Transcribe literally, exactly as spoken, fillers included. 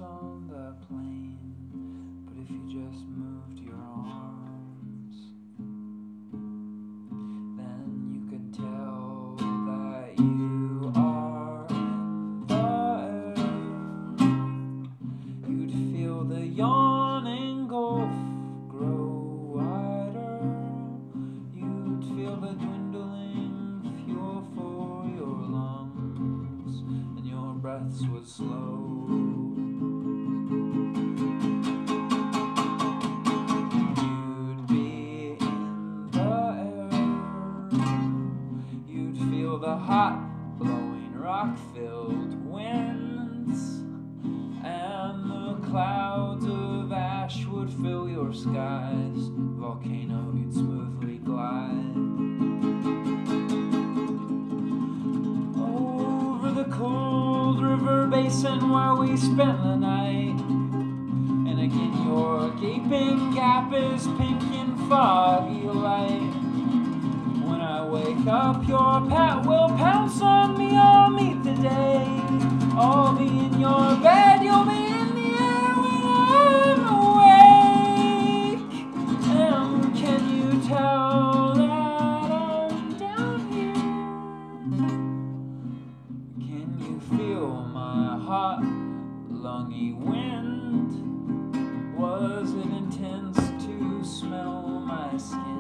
on the plane, but if you just moved your arms, then you could tell that you are in the air. You'd feel the yawning gulf grow wider. You'd feel the dwindling fuel for your lungs, and your breaths would slow. You'd be in the air. You'd feel the hot, blowing, rock-filled winds, and the clouds of ash would fill your skies. Volcano, you'd smoothly glide over the cold river basin where we spent the night. And again your gaping gap is pink in foggy light. When I wake up, your pet will pounce on me. I'll meet the day. I'll be in your bed, you'll be in the air when I'm awake. And can you tell that I'm down here? Can you feel my hot, lungy wind? Was it intense to smell my skin?